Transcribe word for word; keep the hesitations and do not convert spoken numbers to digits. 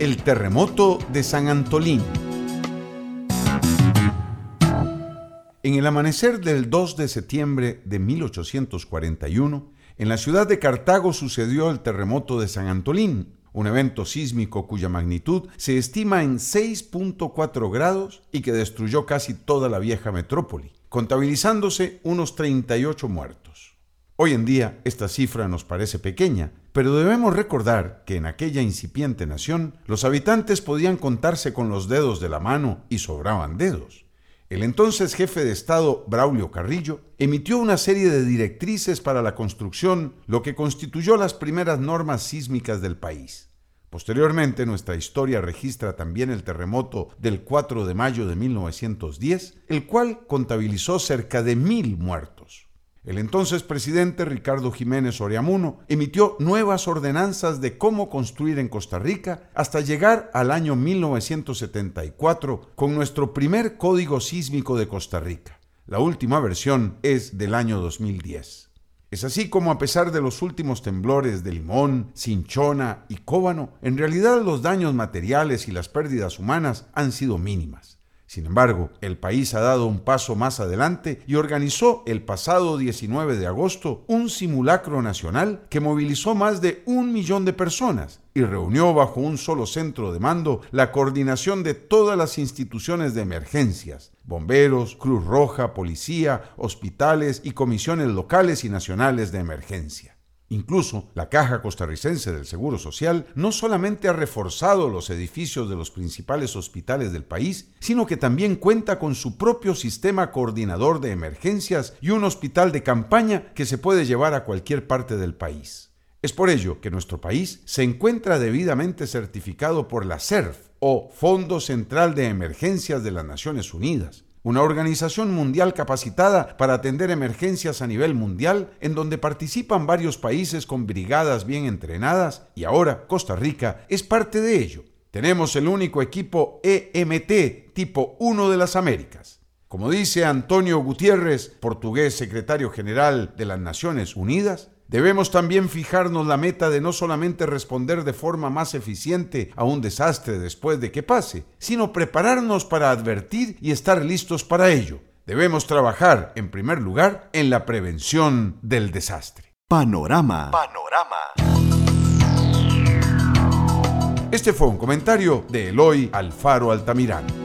El terremoto de San Antolín. En el amanecer del dos de septiembre de mil ochocientos cuarenta y uno, en la ciudad de Cartago sucedió el terremoto de San Antolín, un evento sísmico cuya magnitud se estima en seis punto cuatro grados y que destruyó casi toda la vieja metrópoli, contabilizándose unos treinta y ocho muertos. Hoy en día esta cifra nos parece pequeña, pero debemos recordar que en aquella incipiente nación los habitantes podían contarse con los dedos de la mano y sobraban dedos. El entonces jefe de Estado, Braulio Carrillo, emitió una serie de directrices para la construcción, lo que constituyó las primeras normas sísmicas del país. Posteriormente, nuestra historia registra también el terremoto del cuatro de mayo de mil novecientos diez, el cual contabilizó cerca de mil muertos. El entonces presidente Ricardo Jiménez Oriamuno emitió nuevas ordenanzas de cómo construir en Costa Rica hasta llegar al año mil novecientos setenta y cuatro con nuestro primer Código Sísmico de Costa Rica. La última versión es del año dos mil diez. Es así como, a pesar de los últimos temblores de Limón, Cinchona y Cóbano, en realidad los daños materiales y las pérdidas humanas han sido mínimas. Sin embargo, el país ha dado un paso más adelante y organizó el pasado diecinueve de agosto un simulacro nacional que movilizó más de un millón de personas y reunió bajo un solo centro de mando la coordinación de todas las instituciones de emergencias: bomberos, Cruz Roja, policía, hospitales y comisiones locales y nacionales de emergencia. Incluso la Caja Costarricense del Seguro Social no solamente ha reforzado los edificios de los principales hospitales del país, sino que también cuenta con su propio sistema coordinador de emergencias y un hospital de campaña que se puede llevar a cualquier parte del país. Es por ello que nuestro país se encuentra debidamente certificado por la C E R F, o Fondo Central de Emergencias de las Naciones Unidas, una organización mundial capacitada para atender emergencias a nivel mundial, en donde participan varios países con brigadas bien entrenadas, y ahora Costa Rica es parte de ello. Tenemos el único equipo E M T tipo uno de las Américas. Como dice Antonio Gutiérrez, portugués secretario general de las Naciones Unidas, debemos también fijarnos la meta de no solamente responder de forma más eficiente a un desastre después de que pase, sino prepararnos para advertir y estar listos para ello. Debemos trabajar, en primer lugar, en la prevención del desastre. Panorama. Panorama. Este fue un comentario de Eloy Alfaro Altamirano.